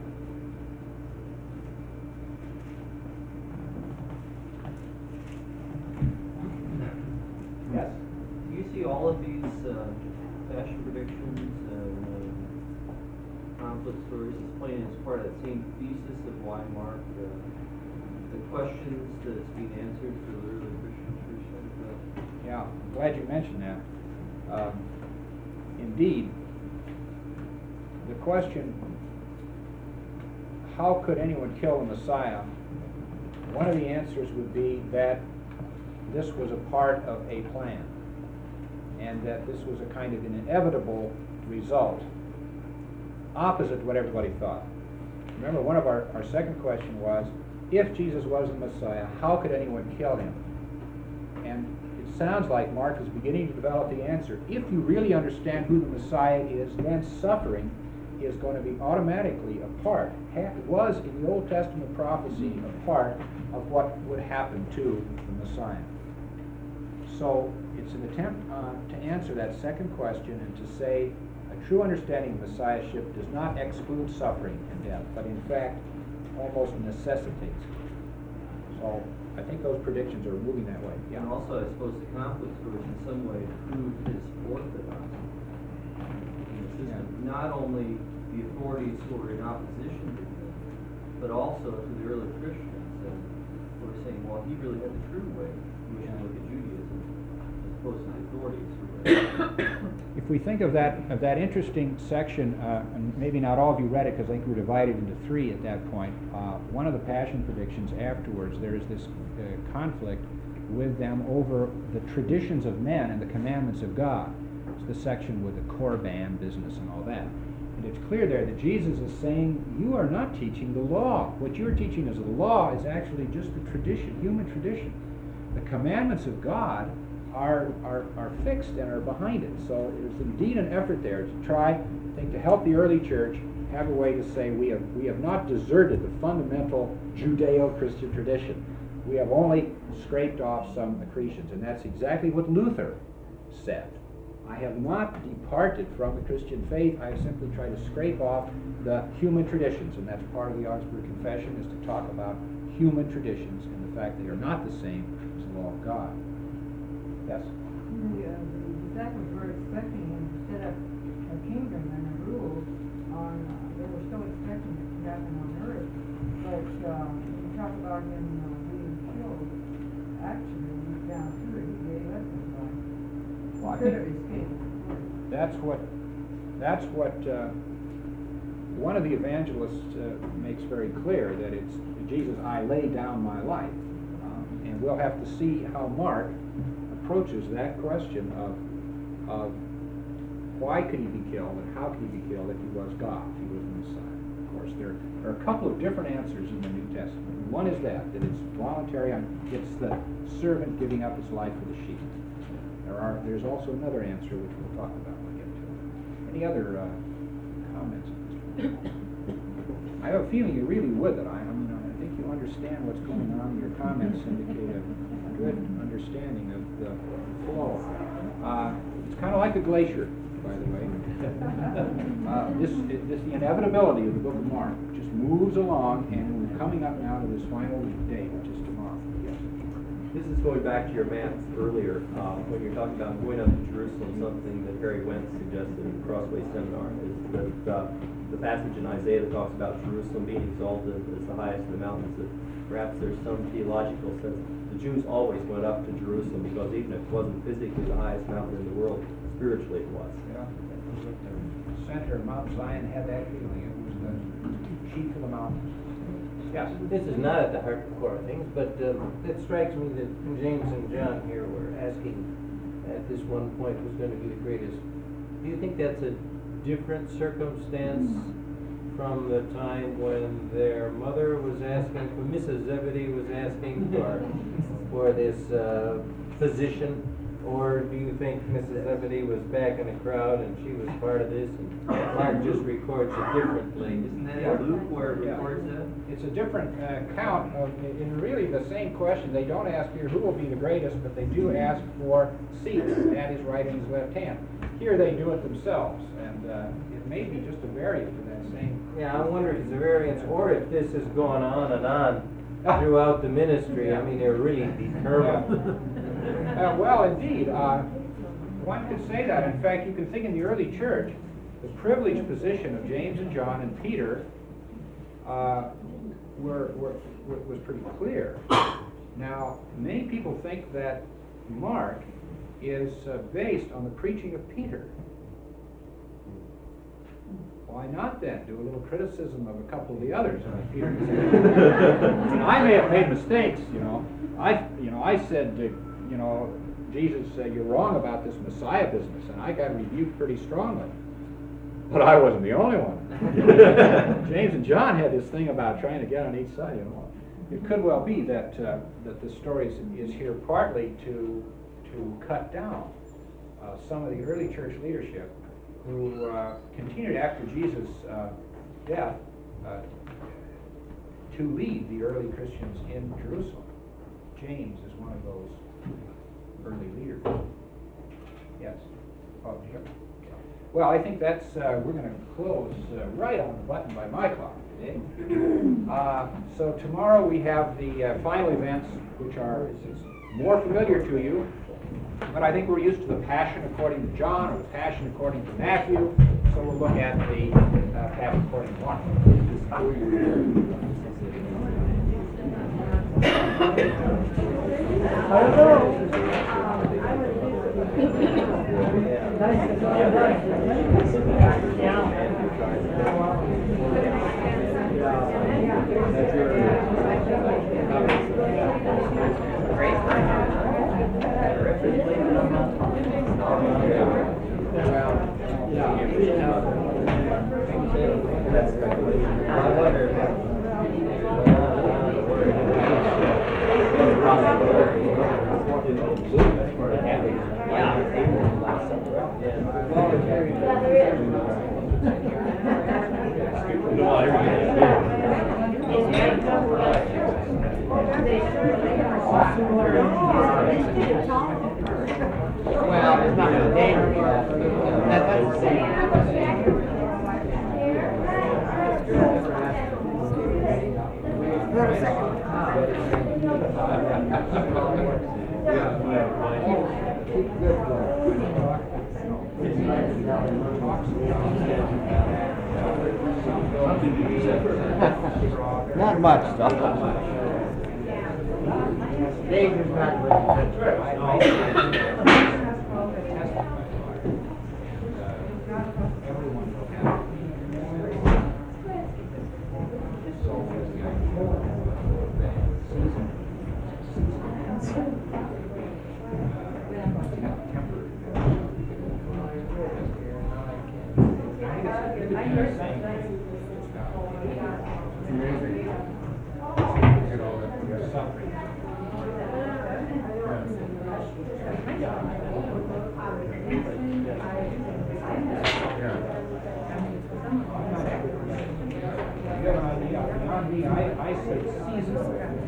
Yes? Do you see all of these passion predictions conflict stories as playing as part of that same thesis of why Mark, the questions that's being answered for the early Christian church like that? Yeah, I'm glad you mentioned that. Indeed, the question, how could anyone kill the Messiah? One of the answers would be that this was a part of a plan, and that this was a kind of an inevitable result, opposite to what everybody thought. Remember, one of our second question was, if Jesus was the Messiah, how could anyone kill him? And it sounds like Mark is beginning to develop the answer. If you really understand who the Messiah is, then suffering is going to be automatically a part, was in the Old Testament prophecy a part of what would happen to the Messiah. So it's an attempt to answer that second question and to say a true understanding of Messiahship does not exclude suffering and death, but in fact almost necessitates it. So I think those predictions are moving that way. Yeah. And also, I suppose the conflict stories in some way prove his orthodoxy in the system. Yeah. Not only the authorities who were in opposition to him, but also to the early Christians who were saying, well, he really had the true way. We should look at Judaism as opposed to the authorities who were. If we think of that interesting section, and maybe not all of you read it because I think we were divided into 3 at that point. One of the passion predictions afterwards, there is this conflict with them over the traditions of men and the commandments of God. It's the section with the Korban business and all that. And it's clear there that Jesus is saying, you are not teaching the law. What you're teaching as the law is actually just the tradition, human tradition. The commandments of God are fixed and are behind it. So there's indeed an effort there to try, I think, to help the early church have a way to say we have not deserted the fundamental Judeo-Christian tradition. We have only scraped off some accretions, and that's exactly what Luther said. I have not departed from the Christian faith. I have simply tried to scrape off the human traditions, and that's part of the Augsburg Confession, is to talk about human traditions and the fact they are not the same as the law of God. Yes? The disciples were expecting him to set up a kingdom and a rule on, they were still expecting it to happen on earth. But when you talk about him being killed, actually, he's down to it, he gave up his life. Well, I Could think have escaped, of course. that's what one of the evangelists makes very clear, that it's Jesus, I lay down my life. And we'll have to see how Mark approaches that question of why could he be killed and how could he be killed if he was God, if he was the Messiah. Of course, there are a couple of different answers in the New Testament. One is that it's voluntary, it's the servant giving up his life for the sheep. There's also another answer which we'll talk about when we get to it. Any other comments? I have a feeling you really would. I think you understand what's going on. Your comments indicate a good understanding of the flow. It's kind of like a glacier, by the way. This the inevitability of the book of Mark. It just moves along, and we're coming up now to this final day, which is tomorrow. Yes. This is going back to your math earlier, when you're talking about going up to Jerusalem. Something that Harry Wentz suggested in the Crossway Seminar is that the passage in Isaiah that talks about Jerusalem being exalted as the highest of the mountains, that perhaps there's some theological sense. The Jews always went up to Jerusalem because even if it wasn't physically the highest mountain in the world, spiritually it was. Yeah, the center of Mount Zion had that feeling. It was the chief of the mountains. Yes. This is not at the heart of the core of things, but it strikes me that James and John here were asking at this one point who's going to be the greatest. Do you think that's a different circumstance from the time when their mother was asking, for Mrs. Zebedee was asking for this physician? Or do you think Mrs. Zebedee was back in the crowd and she was part of this, and Mark just records it differently? Isn't that in Luke where it records that? It's a different count of, in really the same question. They don't ask here who will be the greatest, but they do ask for seats at his right and his left hand. Here they do it themselves, and it may be just a variant for that same. Yeah, I wonder if it's a variance or if this is going on and on throughout the ministry. I mean, they're really determined. Well, indeed, one could say that. In fact, you can think in the early church, the privileged position of James and John and Peter was pretty clear. Now, many people think that Mark is based on the preaching of Peter. Why not then do a little criticism of a couple of the others? Peter, I may have made mistakes, I said, Jesus, you're wrong about this Messiah business, and I got rebuked pretty strongly. But I wasn't the only one. James and John had this thing about trying to get on each side. It could well be that the story is here partly to cut down some of the early church leadership who continued after Jesus' death to lead the early Christians in Jerusalem. James is one of those early leaders. Yes? Oh, sure. Well, I think that's, we're going to close right on the button by my clock today. So tomorrow we have the final events, which are more familiar to you, but I think we're used to the Passion according to John, or the Passion according to Matthew, so we'll look at the Passion according to Mark. Well, it's not gonna name that, but that's the same. Not much, though. Dave is not I said seasonal.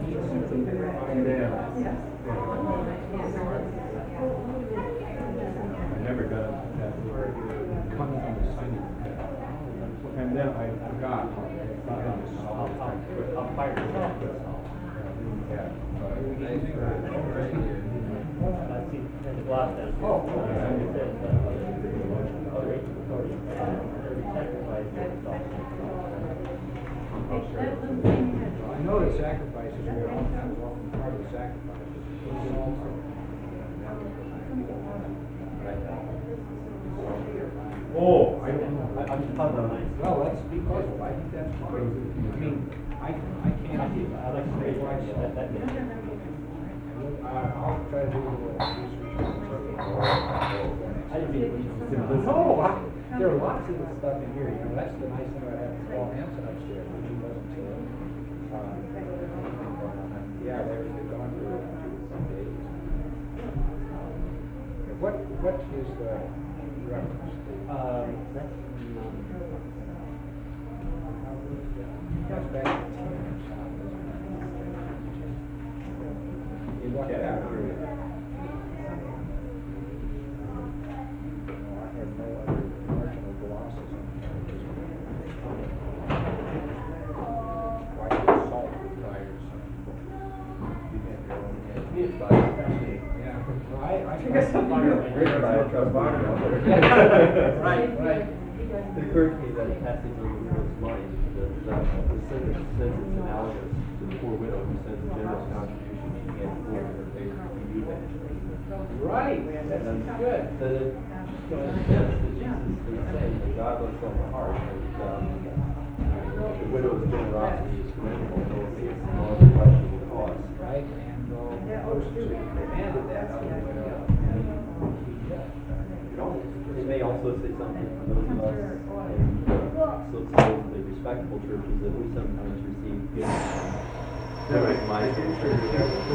I never got that word. Coming from the site. And then I forgot. I'll fire it. I know the sacrifices were often part of the sacrifices. Oh, I don't know. Well, let's be careful, I think that's fine. I mean, I can't. I like to say why that. I'll try to do a little research. No, there are lots of this stuff in here, you know, that's the nice thing about having Paul Hanson upstairs, which he wasn't, yeah, they're gone for some days. What is the reference? That's back. You walk it out here. I have no other marginal glosses on why do you salt the tires? You have your own head. Yeah, well, I guess I'm Right. It occurred to me that passage over was mine, that the sentence says it's analogous to the poor widow who sends a generous contribution she can't afford in her faith to be banished. right, that's good. That it makes sense that Jesus is saying that God looks on the heart, and the widow's generosity is commendable, no offense, and all the questionable cause. Right, and those who demanded that of the widow. It may also say something for those of us in the respectable churches that we sometimes receive gifts. Right. My church,